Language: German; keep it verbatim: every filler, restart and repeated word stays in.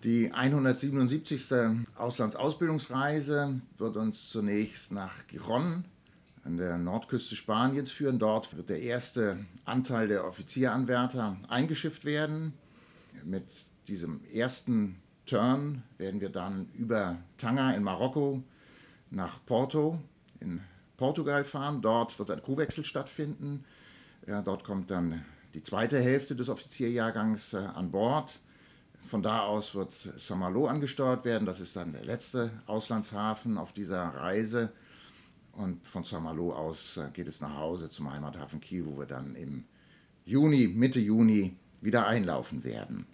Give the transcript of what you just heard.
Die hundertsiebenundsiebzigste Auslandsausbildungsreise wird uns zunächst nach Gijón an der Nordküste Spaniens führen. Dort wird der erste Anteil der Offizieranwärter eingeschifft werden. Mit diesem ersten Turn werden wir dann über Tanger in Marokko nach Porto in Portugal fahren. Dort wird ein Crewwechsel stattfinden. Ja, dort kommt dann die zweite Hälfte des Offizierjahrgangs äh, an Bord. Von da aus wird Saint-Malo angesteuert werden. Das ist dann der letzte Auslandshafen auf dieser Reise. Und von Saint-Malo aus äh, geht es nach Hause zum Heimathafen Kiel, wo wir dann im Juni, Mitte Juni wieder einlaufen werden.